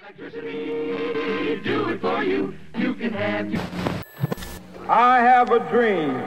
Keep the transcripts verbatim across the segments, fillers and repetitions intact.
Do it for you. You can have your... I have a dream.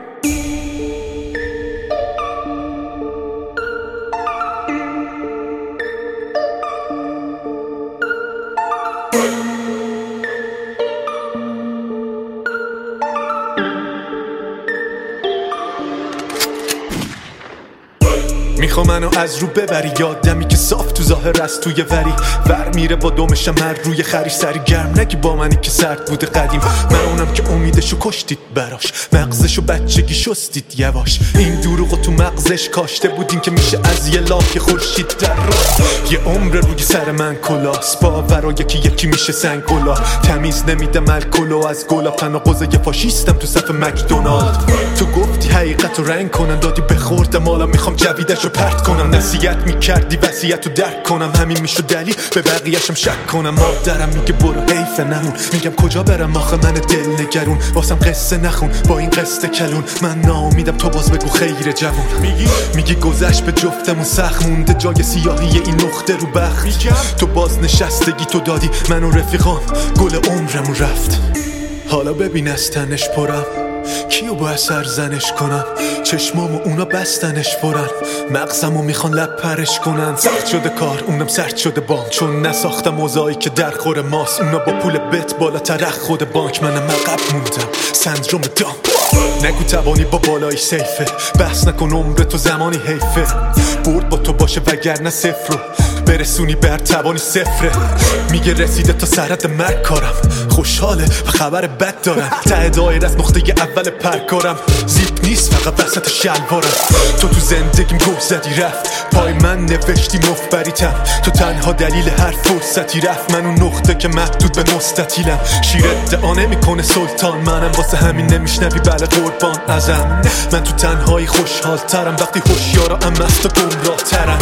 میخوا منو از رو ببری، یادمی که صاف تو ظاهر از توی وری ور میره با دومشم هر روی خریش سری گرم نگی با منی که سرد بوده قدیم. من اونم که امیدشو کشتید براش، مغزشو بچگی شستید یواش. این دروغو تو مغزش کاشته بودین که میشه از یه لاک خورشید در راست. یه عمر روی سر من کلاس باورا یکی یکی میشه سنگ گلا. تمیز نمیدم الکلو از گلا، تناقض یه فاشیستم تو صف مکدونالد. تو گفتی حقیقت رو رنگ کنن دادی بخوردم، حالا میخوام جویدشو پرت کنم. نصیحت میکردی وصیت رو درک کنم، همین میشو دلیل به بقیه‌شم شک کنم. مادرم میگه برو حیف نمون، میگم کجا برم آخه من دل نگرون. واسم قصه نخون با این قصه کلون، من ناامیدم تو باز بگو خیر جوون. میگی میگی گذشت به جفتمون سخت مونده جای سیاهی این نقطه رو بخت. تو باز نشستگی تو دادی من و رفیقام، گل عمرمون رفت. حالا ببین از تنش پرم، کیو با سرزنش کنم؟ چشمامو اونا بستنش برن، مغزمو میخوان لب پرش کنن. سخت شده کار اونم سرد شده بام، چون نساختم موضوعی که در خور ماست. اونا با پول بت بالاتر خود بانک، منم عقب موندم سندروم دام. نگو توانی با بالای سیفه، بحث نکن عمر تو زمانی حیفه. برد با تو باشه وگرنه صفر رو برسونی بر توانی صفره. میگه رسیده تا سرحد مرگ کارم، خوشحاله و خبر بد دارم. ته دایر از نقطه اول پرکارم، زیپ نیست فقط وسط شلوارم. تو تو زندگیم گل زدی رفت، پای من نوشتی مفبریتم. تو تنها دلیل هر فرصتی رفت، من اون نقطه که محدود به مستطیلم. شیر ادعا نمیکنه سلطان، منم واسه همین نمیشنوی بله قربان ازم. من تو تنهایی خوشحال ترم وقتی هوشیارا ام است و گمراه ترم.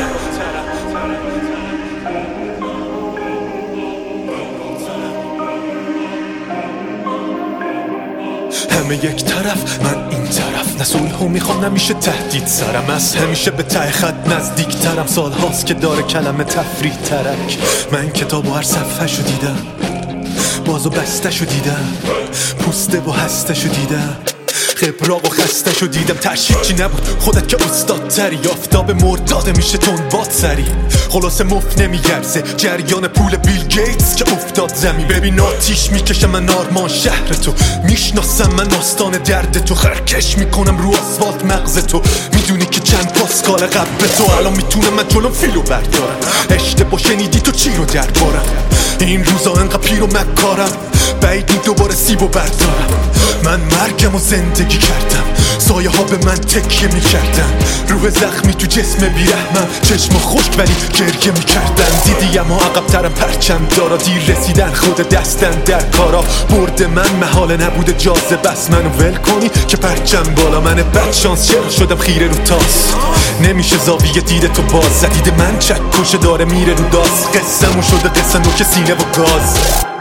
همه یک طرف من این طرف، نه صلحو میخوام نمیشه تهدید سرم. از همیشه به ته خط نزدیک ترم، سال هاست که داره کلمه تفریح ترک. من کتابو هر صفحه شو دیدم، بازو بسته شو دیدم، پوسته و هسته شو دیدم، خبراق و خسته شو دیدم. ترشید چی نبود خودت که استاد تری، آفتاب مرداده میشه تون باد سری. خلاصه مفت نمیگرزه جریان پول بیل گیتس که افتاد زمین. ببین آتیش میکشم من آرمان شهر تو، میشناسم من آستان درد تو. خرکش میکنم رو آسفالت مغز تو، میدونی که چند پاسکال قبل تو. الان میتونم من جلوم فیلو بردارم، اشتباه شنیدی تو چی رو دربارم. این روزا انقدر پیر و مکارم، بعید نی دوباره سیبو بردارم. من مرگم و زندگی کردم، سایه ها به من تکیه میکردن. روح زخمی تو جسم بیرحمم، چشم خشک ولی گریه میکردن. دیدیم ها عقب ترم پرچم دارا، دیر رسیدن خود دستن در کارا. برد من محاله نبوده جازه، بس منو ول کنی که پرچم بالا. من بد شانس چرا شدم خیره رو تاس، نمیشه زاویه دیده تو باز. زدید من چک کشه داره میره رو داس، قصه‌مون شده قصه نوک سینه و گاز.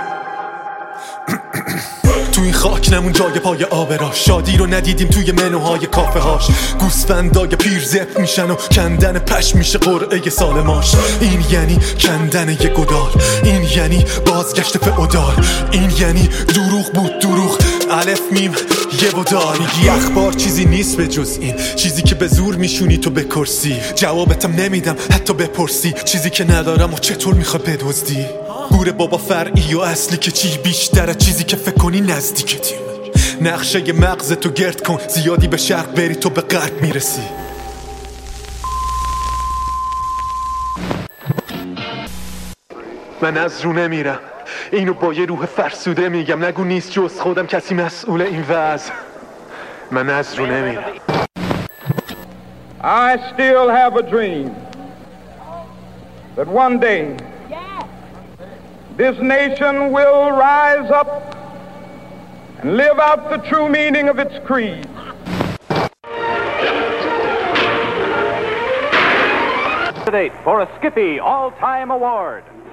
تو این خاک نمون جای پای آبرا، شادی رو ندیدیم توی منوهای کافه هاش. گوسفندای پیر زپ میشن و کندن پشم میشه قرعه سالماش. این یعنی کندن یه گدال، این یعنی بازگشت فئودال، این یعنی دروغ بود دروغ الف میم یه بودال. میگی اخبار چیزی نیست به جز این، چیزی که به زور میشونی تو به کرسی. جوابتم نمیدم حتی بپرسی، چیزی که ندارم و چطور میخوای بدزدی. گوره بابا فرعی و اصلی که چی بیشتره، چیزی که فکر کنی نزدیکتیم. نقشه مغز تو گرد کن، زیادی به شرق بری تو به غرب میرسی. من از رو نمیرم، اینو با یه روح فرسوده میگم. نگو نیست جز خودم کسی مسئول این وضع. من از رو نمیرم. I still have a dream that one day this nation will rise up and live out the true meaning of its creed. For a Skippy All-Time Award.